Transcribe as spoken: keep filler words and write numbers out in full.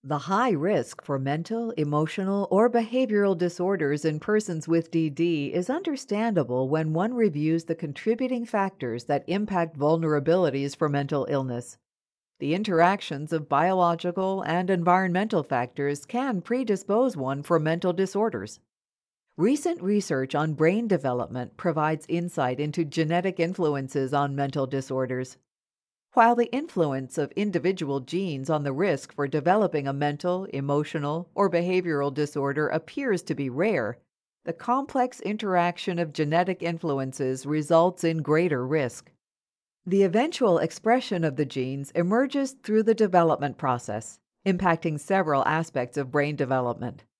The high risk for mental, emotional, or behavioral disorders in persons with D D is understandable when one reviews the contributing factors that impact vulnerabilities for mental illness. The interactions of biological and environmental factors can predispose one for mental disorders. Recent research on brain development provides insight into genetic influences on mental disorders. While the influence of individual genes on the risk for developing a mental, emotional, or behavioral disorder appears to be rare, the complex interaction of genetic influences results in greater risk. The eventual expression of the genes emerges through the development process, impacting several aspects of brain development.